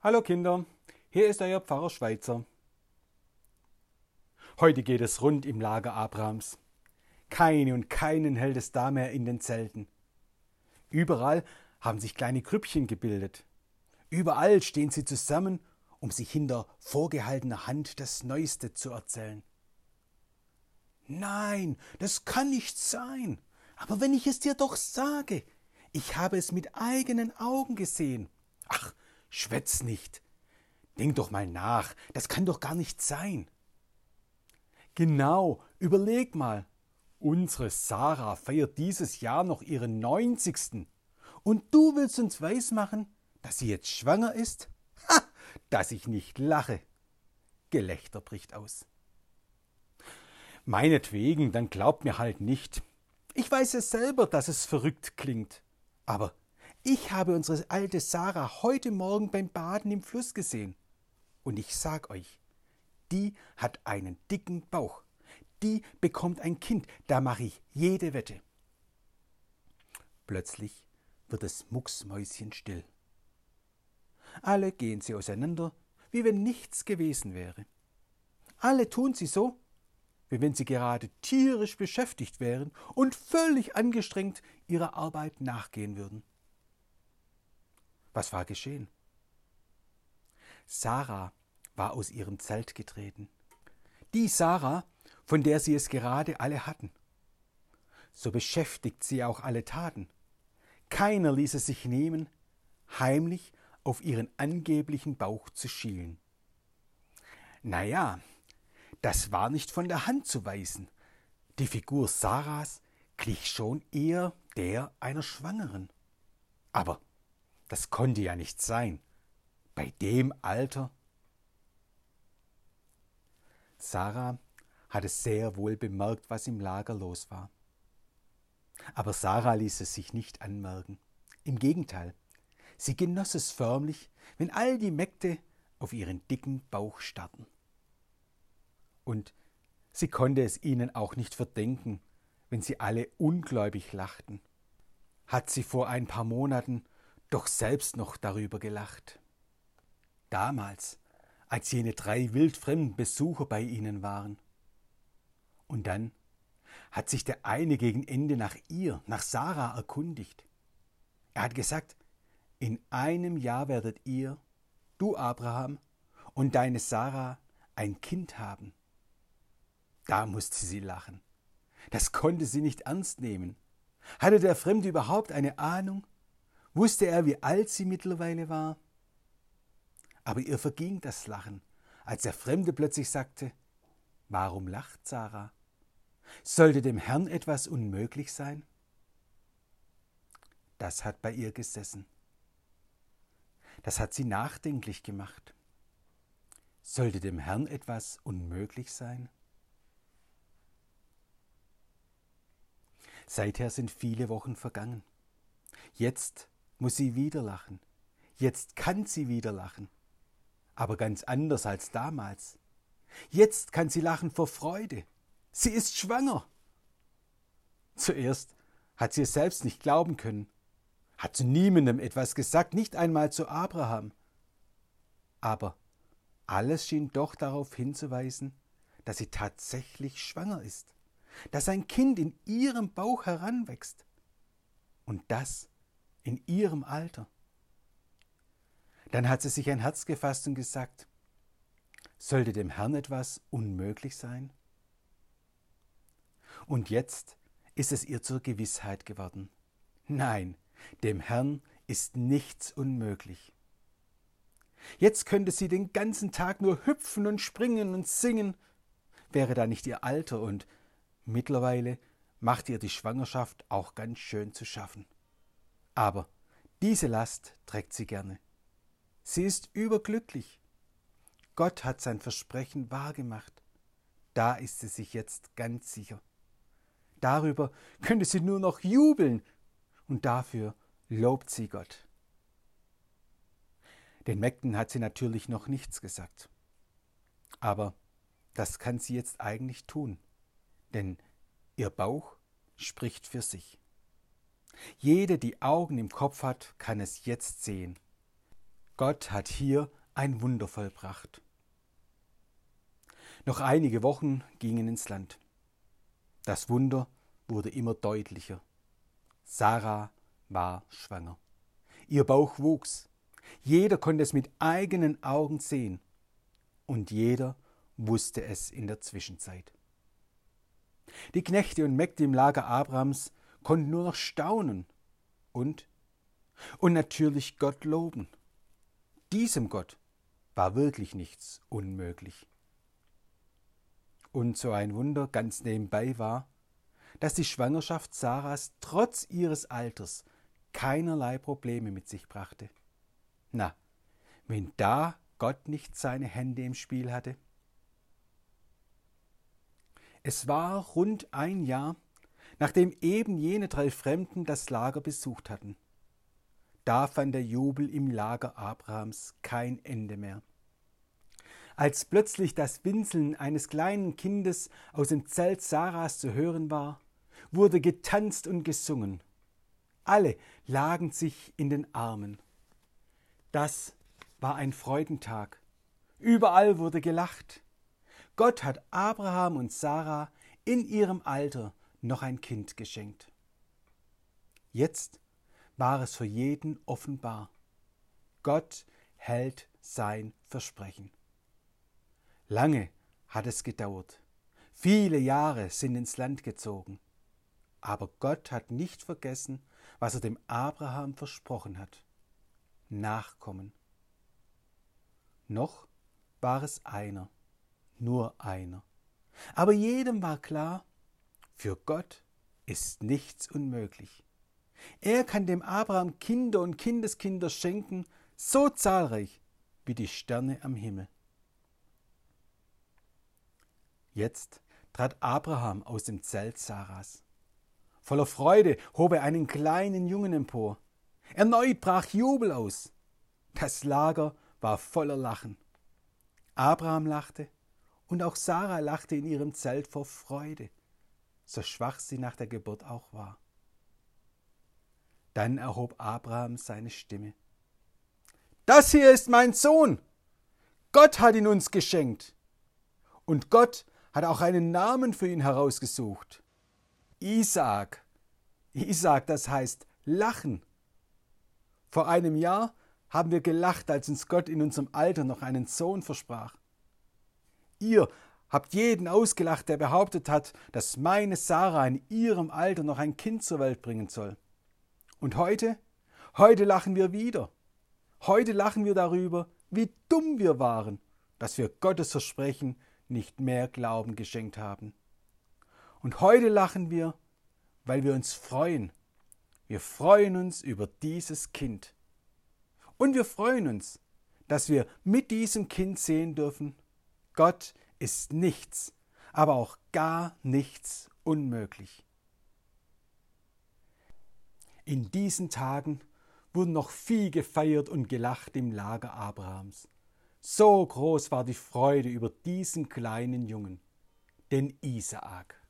Hallo Kinder, hier ist euer Pfarrer Schweitzer. Heute geht es rund im Lager Abrahams. Keine und keinen hält es da mehr in den Zelten. Überall haben sich kleine Grüppchen gebildet. Überall stehen sie zusammen, um sich hinter vorgehaltener Hand das Neueste zu erzählen. Nein, das kann nicht sein. Aber wenn ich es dir doch sage, ich habe es mit eigenen Augen gesehen. Ach, schwätz nicht. Denk doch mal nach, das kann doch gar nicht sein. Genau, überleg mal. Unsere Sarah feiert dieses Jahr noch ihren 90. Und du willst uns weismachen, dass sie jetzt schwanger ist? Ha, dass ich nicht lache. Gelächter bricht aus. Meinetwegen, dann glaubt mir halt nicht. Ich weiß es selber, dass es verrückt klingt. Aber ich habe unsere alte Sarah heute Morgen beim Baden im Fluss gesehen. Und ich sag euch, die hat einen dicken Bauch. Die bekommt ein Kind, da mache ich jede Wette. Plötzlich wird es mucksmäuschenstill. Alle gehen sie auseinander, wie wenn nichts gewesen wäre. Alle tun sie so, wie wenn sie gerade tierisch beschäftigt wären und völlig angestrengt ihrer Arbeit nachgehen würden. Was war geschehen? Sarah war aus ihrem Zelt getreten. Die Sarah, von der sie es gerade alle hatten. So beschäftigt sie auch alle taten. Keiner ließ es sich nehmen, heimlich auf ihren angeblichen Bauch zu schielen. Naja, das war nicht von der Hand zu weisen. Die Figur Sarahs glich schon eher der einer Schwangeren. Aber das konnte ja nicht sein. Bei dem Alter. Sarah hatte sehr wohl bemerkt, was im Lager los war. Aber Sarah ließ es sich nicht anmerken. Im Gegenteil, sie genoss es förmlich, wenn all die Mägde auf ihren dicken Bauch starrten. Und sie konnte es ihnen auch nicht verdenken, wenn sie alle ungläubig lachten. Hat sie vor ein paar Monaten doch selbst noch darüber gelacht. Damals, als jene 3 wildfremden Besucher bei ihnen waren. Und dann hat sich der eine gegen Ende nach ihr, nach Sarah, erkundigt. Er hat gesagt, in einem Jahr werdet ihr, du Abraham und deine Sarah, ein Kind haben. Da musste sie lachen. Das konnte sie nicht ernst nehmen. Hatte der Fremde überhaupt eine Ahnung? Wusste er, wie alt sie mittlerweile war? Aber ihr verging das Lachen, als der Fremde plötzlich sagte, warum lacht Sarah? Sollte dem Herrn etwas unmöglich sein? Das hat bei ihr gesessen. Das hat sie nachdenklich gemacht. Sollte dem Herrn etwas unmöglich sein? Seither sind viele Wochen vergangen. Jetzt muss sie wieder lachen. Jetzt kann sie wieder lachen. Aber ganz anders als damals. Jetzt kann sie lachen vor Freude. Sie ist schwanger. Zuerst hat sie es selbst nicht glauben können, hat zu niemandem etwas gesagt, nicht einmal zu Abraham. Aber alles schien doch darauf hinzuweisen, dass sie tatsächlich schwanger ist, dass ein Kind in ihrem Bauch heranwächst und das in ihrem Alter. Dann hat sie sich ein Herz gefasst und gesagt, sollte dem Herrn etwas unmöglich sein? Und jetzt ist es ihr zur Gewissheit geworden. Nein, dem Herrn ist nichts unmöglich. Jetzt könnte sie den ganzen Tag nur hüpfen und springen und singen, wäre da nicht ihr Alter, und mittlerweile macht ihr die Schwangerschaft auch ganz schön zu schaffen. Aber diese Last trägt sie gerne. Sie ist überglücklich. Gott hat sein Versprechen wahrgemacht. Da ist sie sich jetzt ganz sicher. Darüber könnte sie nur noch jubeln und dafür lobt sie Gott. Den Mägden hat sie natürlich noch nichts gesagt. Aber das kann sie jetzt eigentlich tun, denn ihr Bauch spricht für sich. Jede, die Augen im Kopf hat, kann es jetzt sehen. Gott hat hier ein Wunder vollbracht. Noch einige Wochen gingen ins Land. Das Wunder wurde immer deutlicher. Sarah war schwanger. Ihr Bauch wuchs. Jeder konnte es mit eigenen Augen sehen. Und jeder wusste es in der Zwischenzeit. Die Knechte und Mägde im Lager Abrahams konnten nur noch staunen und natürlich Gott loben. Diesem Gott war wirklich nichts unmöglich. Und so ein Wunder ganz nebenbei war, dass die Schwangerschaft Sarahs trotz ihres Alters keinerlei Probleme mit sich brachte. Na, wenn da Gott nicht seine Hände im Spiel hatte? Es war rund ein Jahr, nachdem eben jene 3 Fremden das Lager besucht hatten. Da fand der Jubel im Lager Abrahams kein Ende mehr. Als plötzlich das Winseln eines kleinen Kindes aus dem Zelt Sarahs zu hören war, wurde getanzt und gesungen. Alle lagen sich in den Armen. Das war ein Freudentag. Überall wurde gelacht. Gott hat Abraham und Sarah in ihrem Alter noch ein Kind geschenkt. Jetzt war es für jeden offenbar. Gott hält sein Versprechen. Lange hat es gedauert. Viele Jahre sind ins Land gezogen. Aber Gott hat nicht vergessen, was er dem Abraham versprochen hat. Nachkommen. Noch war es einer, nur einer. Aber jedem war klar, für Gott ist nichts unmöglich. Er kann dem Abraham Kinder und Kindeskinder schenken, so zahlreich wie die Sterne am Himmel. Jetzt trat Abraham aus dem Zelt Sarahs. Voller Freude hob er einen kleinen Jungen empor. Erneut brach Jubel aus. Das Lager war voller Lachen. Abraham lachte und auch Sarah lachte in ihrem Zelt vor Freude, so schwach sie nach der Geburt auch war. Dann erhob Abraham seine Stimme. Das hier ist mein Sohn. Gott hat ihn uns geschenkt. Und Gott hat auch einen Namen für ihn herausgesucht. Isaak. Isaak, das heißt lachen. Vor einem Jahr haben wir gelacht, als uns Gott in unserem Alter noch einen Sohn versprach. Ihr habt jeden ausgelacht, der behauptet hat, dass meine Sarah in ihrem Alter noch ein Kind zur Welt bringen soll. Und heute lachen wir wieder. Heute lachen wir darüber, wie dumm wir waren, dass wir Gottes Versprechen nicht mehr Glauben geschenkt haben. Und heute lachen wir, weil wir uns freuen. Wir freuen uns über dieses Kind. Und wir freuen uns, dass wir mit diesem Kind sehen dürfen, Gott ist nichts, aber auch gar nichts unmöglich. In diesen Tagen wurden noch viel gefeiert und gelacht im Lager Abrahams. So groß war die Freude über diesen kleinen Jungen, den Isaak.